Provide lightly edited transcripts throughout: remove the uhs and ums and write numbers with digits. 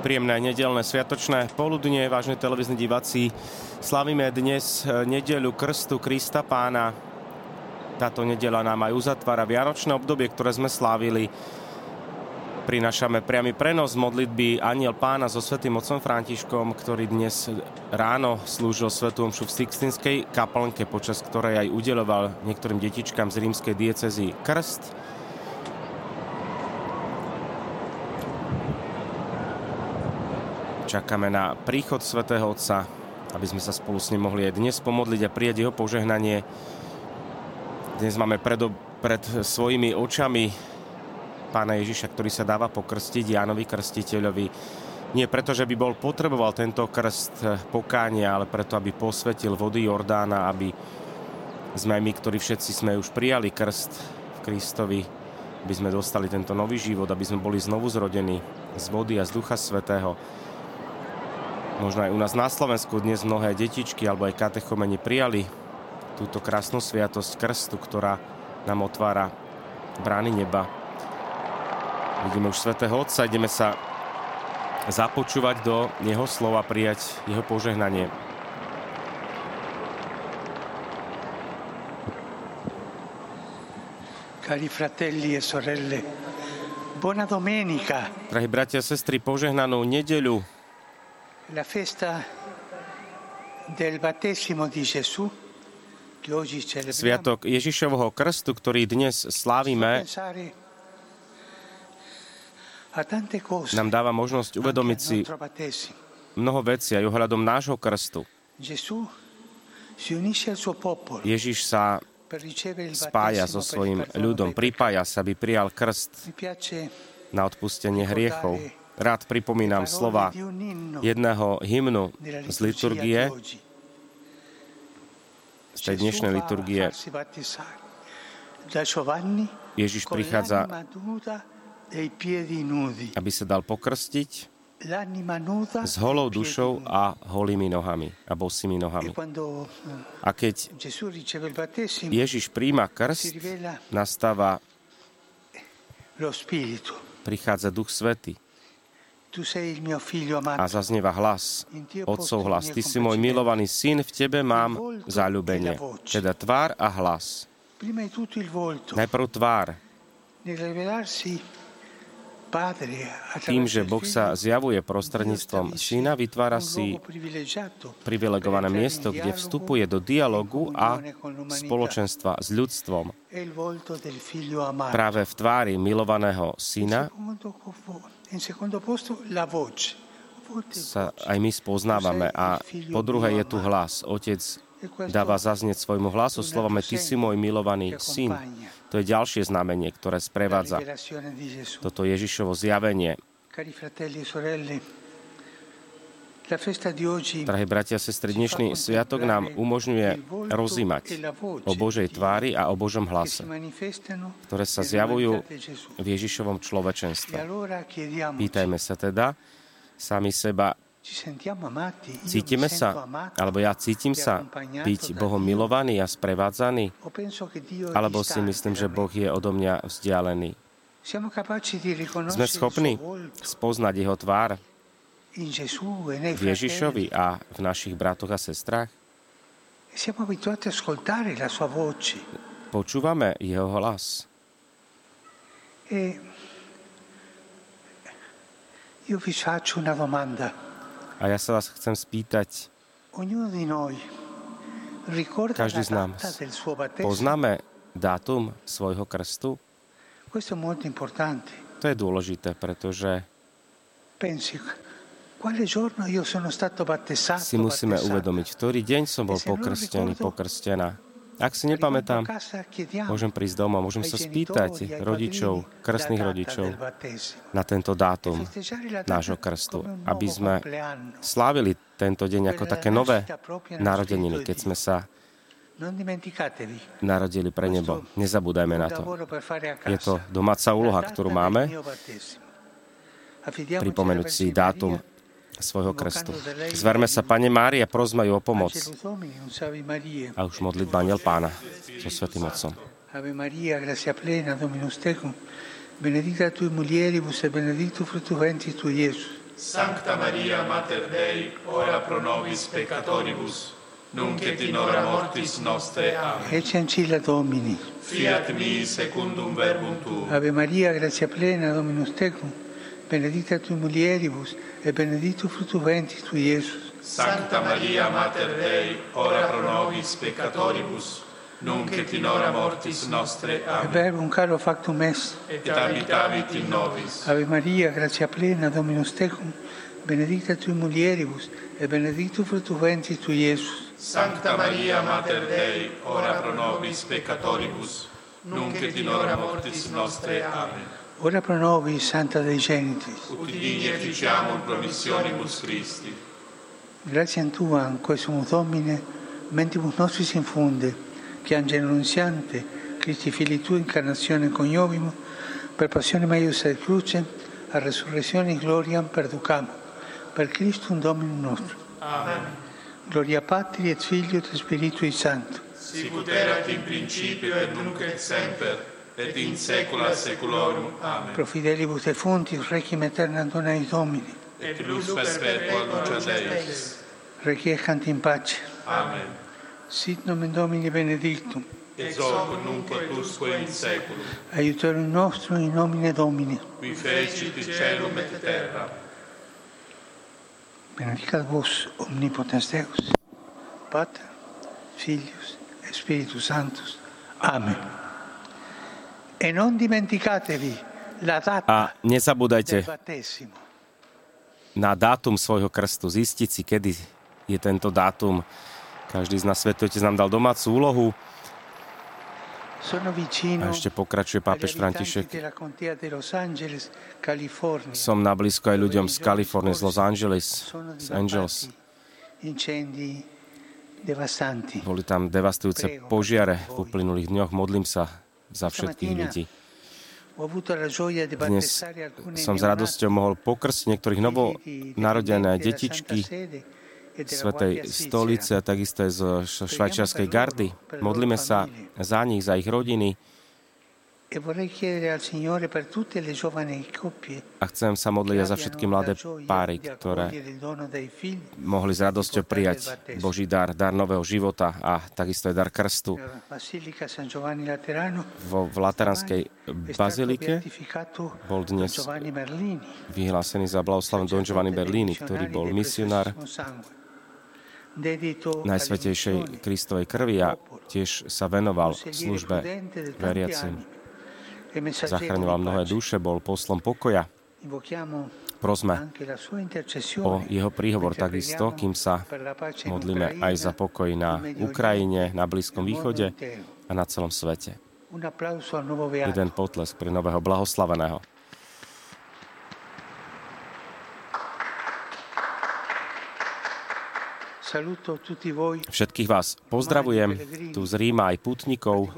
Príjemné nedeľné sviatočné poludnie, vážne televízni diváci. Slavíme dnes nedeľu Krstu Krista Pána. Táto nedeľa nám aj uzatvára vianočné obdobie, ktoré sme slávili. Prinášame priamy prenos modlitby Anjel Pána so svätým otcom Františkom, ktorý dnes ráno slúžil svätú omšu v Sixtinskej kaplnke, počas ktorej aj udeľoval niektorým detičkám z rímskej diecézy krst. Čakáme na príchod svätého Otca, aby sme sa spolu s ním mohli aj dnes pomodliť a prijať jeho požehnanie. Dnes máme pred svojimi očami Pána Ježiša, ktorý sa dáva pokrstiť Jánovi Krstiteľovi. Nie preto, že by bol potreboval tento krst pokánia, ale preto, aby posvetil vody Jordána, aby sme aj my, ktorí všetci sme už prijali krst v Kristovi, aby sme dostali tento nový život, aby sme boli znovu zrodení z vody a z Ducha Svätého. Možno aj u nás na Slovensku dnes mnohé detičky alebo aj katechumeni prijali túto krásnu sviatosť krstu, ktorá nám otvára brány neba. Vidíme už svätého Otca, ideme sa započúvať do jeho slova, prijať jeho požehnanie. Cari fratelli e sorelle, buona domenica. Drahí bratia a sestry, požehnanú nedeľu. La festa del battesimo di Gesù, che oggi celebriamo. Sviatok Ježišovho krstu, ktorý dnes slávime, nám dáva možnosť uvedomiť si mnoho vecí aj ohľadom nášho krstu. Ježiš sa spája so svojím ľudom, pripája sa, aby prijal krst na odpustenie hriechov. Rád pripomínam slova jedného hymnu z liturgie, z tej dnešnej liturgie. Ježiš prichádza, aby sa dal pokrstiť s holou dušou a holými nohami a bosými nohami. A keď Ježiš prijíma krst, nastáva, prichádza Duch Svätý. A zaznieva hlas, Otcov hlas. Ty si môj milovaný syn, v tebe mám zaľúbenie. Teda tvár a hlas. Najprv tvár. Tým, že Boh sa zjavuje prostredníctvom syna, vytvára si privilegované miesto, kde vstupuje do dialogu a spoločenstva s ľudstvom. Práve v tvári milovaného syna sa aj my spoznávame a po druhé je tu hlas. Otec dáva zaznieť svojmu hlasu slovami Ty si môj milovaný syn. To je ďalšie znamenie, ktoré sprevádza toto Ježišovo zjavenie. Drahí bratia a sestry, dnešný sviatok nám umožňuje rozímať o Božej tvári a o Božom hlase, ktoré sa zjavujú v Ježišovom človečenstve. Pýtajme sa teda sami seba, cítime sa, alebo ja cítim sa byť Bohom milovaný a sprevádzaný, alebo si myslím, že Boh je odo mňa vzdialený. Sme schopní spoznať jeho tvár v Ježišovi a v našich bratoch a sestrách? Počúvame jeho hlas. A ja sa vás chcem spýtať, každý z nás poznáme dátum svojho krstu? To je dôležité, pretože si musíme uvedomiť, v ktorý deň som bol pokrstený, pokrstená. Ak si nepamätám, môžem prísť doma, môžem sa spýtať rodičov, krstných rodičov na tento dátum nášho krstu, aby sme slávili tento deň ako také nové narodeniny, keď sme sa narodili pre nebo. Nezabúdajme na to. Je to domáca úloha, ktorú máme, pripomenúť si dátum svojho krstu. Zverme sa Panne Márii a prosme ju o pomoc. A už modlitba Anjel Pána so svätým Otcom. Ave Maria, gratia plena, Dominus tecum, benedicta tui mulieribus et benedictus fructus ventris tui, Iesus. Sancta Maria, Mater Dei, ora pro nobis peccatoribus, nunc et in hora mortis nostre. Amen. Ecce ancilla Domini. Fiat mi secundum verbum tuum. Ave Maria, grazia plena, Dominus tecum, benedicta tui mulieribus, e benedictus fructus ventris tui, Iesus. Sancta Maria, Mater Dei, ora pro nobis peccatoribus, nunc et in hora mortis nostre. E Amen. verbum caro factum est. Et habitavit in nobis. Ave Maria, grazia plena, Dominus tecum, benedicta tui mulieribus, e benedictus fructus ventris tui, Iesus. Sancta Maria, Mater Dei, ora pro nobis peccatoribus, nunc et in hora mortis nostre. Amen. Ora pro nobis, Santa Dei Genitrix. Ut digni efficiamur promissionibus Christi. Grazie a Tua, in questo Domine, mentibus nostris infunde, che Angelo Annunziante, Christi Fili Tui, incarnazione coniovimo, per passione meius et cruce, a resurrezione in gloria perducamo, per Christum Dominum nostrum. Amen. Gloria Patri et Filio et Spiritui Sancto. Sicut erat in principio et nunc et semper, et in saecula saeculorum. Amen. Pro fidelibus defunctis, requiem aeternam dona eis Domini. Et lux perpetua luce Deis. Requiescant in pace. Amen. Sit nomen Domini benedictum. Et hoc nunc et usque in saeculum. Aiutorium nostrum in nomine Domini. Qui fecit caelum et terra. Benedicat vos omnipotens Deus, Pater, Filius et Spiritus Sanctus. Amen. E non dimenticatevi la data A nezabúdajte del battesimo. na dátum svojho krstu, zistiť si, kedy je tento dátum. Každý z nás, Svätý Otec nám dal domácu úlohu. Sono vicino A ešte pokračuje pápež agli František. abitanti della contea di Los Angeles, California. Som na blízko aj ľuďom z Kalifornie, z Los Angeles, Sono z Angeles. divampati incendi devastanti. Boli tam devastujúce požiare v uplynulých dňoch. Modlím sa za všetkých ľudí. Ho avuto la gioia di Dnes battezzare alcune som s radosťou mohol pokrstiť niektorých novonarodené detičky Svätej stolice a takisto aj zo švajčiarskej gardy. Modlíme sa za nich, za ich rodiny a chcem sa modliť aj za všetky mladé páry, ktoré mohli s radosťou prijať Boží dar, dar nového života a takisto aj dar krstu. V Lateránskej bazilike bol dnes vyhlásený za blahoslavený Don Giovanni Bellini, ktorý bol misionár Najsvätejšej Kristovej krvi a tiež sa venoval službe veriacim. Zachraňoval mnohé duše, bol poslom pokoja. Prosme o jeho príhovor takisto, kým sa modlíme aj za pokoj na Ukrajine, na Blízkom východe a na celom svete. Jeden potlesk pre nového blahoslaveného. Všetkých vás pozdravujem tu z Ríma aj putníkov,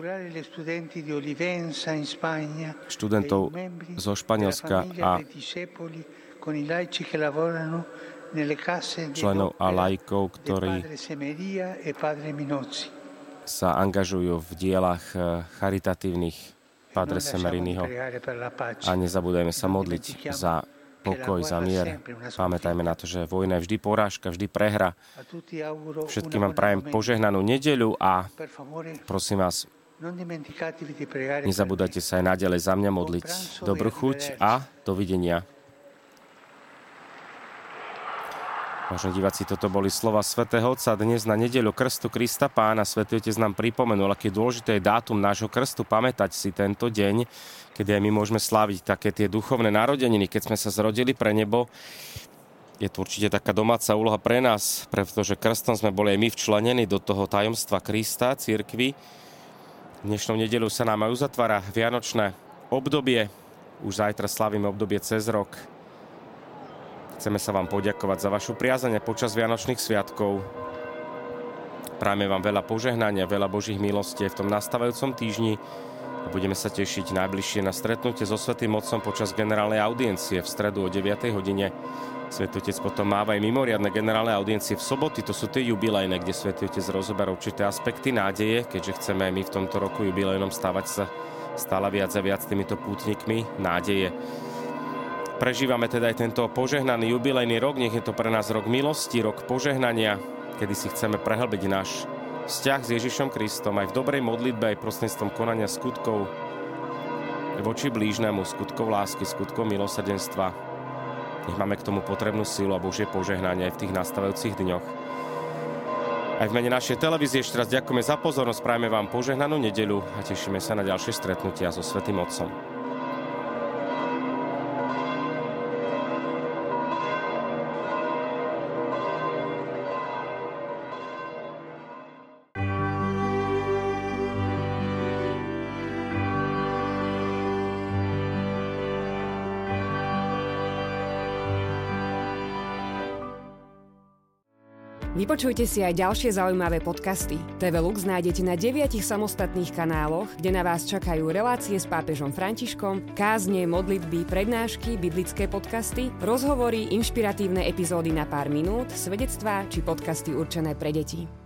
študentov zo Španielska a členov a laikov, ktorí sa angažujú v dielach charitatívnych Padre Semeriniho. A nezabúdajme sa modliť za pokoj, za mier. Pamätajme na to, že vojna je vždy porážka, vždy prehra. Všetkým vám prajem požehnanú nedeľu a prosím vás, nezabúdajte sa aj naďalej za mňa modliť. Dobrú chuť a dovidenia. Vážení diváci, toto boli slova Svätého Otca. Dnes na nedeľu Krstu Krista Pána Svätý Otec nám pripomenul, aký dôležité je dátum nášho krstu, pamätať si tento deň, kedy aj my môžeme sláviť také tie duchovné narodeniny, keď sme sa zrodili pre nebo. Je to určite taká domáca úloha pre nás, pretože krstom sme boli aj my včlenení do toho tajomstva Krista, cirkvi. Dnešnou nedeľou sa nám aj uzatvára vianočné obdobie. Už zajtra slávime obdobie cez rok. Chceme sa vám poďakovať za vašu priazeň počas Vianočných sviatkov. Prajeme vám veľa požehnania, veľa Božích milostí v tom nastávajúcom týždni. Budeme sa tešiť najbližšie na stretnutie so Svätým Otcom počas generálnej audiencie v stredu o 9. hodine. Svätý Otec potom máva aj mimoriadne generálne audiencie v soboty. To sú tie jubilejné, kde Svätý Otec rozoberá určité aspekty nádeje, keďže chceme aj my v tomto roku jubilejnom stávať sa stále viac a viac týmito pútnikmi nádeje. Prežívame teda aj tento požehnaný jubilejný rok, nech je to pre nás rok milosti, rok požehnania, kedy si chceme prehlbiť náš vzťah s Ježišom Kristom aj v dobrej modlitbe, aj prostredníctvom konania skutkov voči blížnemu, skutkov lásky, skutkov milosrdenstva. Nech máme k tomu potrebnú silu a Božie požehnanie aj v tých nastávajúcich dňoch. Aj v mene našej televízie ešte raz ďakujeme za pozornosť, prajeme vám požehnanú nedeľu a tešíme sa na ďalšie stretnutia so Svätým Otcom. Vypočujte si aj ďalšie zaujímavé podcasty. TV Lux nájdete na 9 samostatných kanáloch, kde na vás čakajú relácie s pápežom Františkom, kázne, modlitby, prednášky, biblické podcasty, rozhovory, inšpiratívne epizódy na pár minút, svedectvá či podcasty určené pre deti.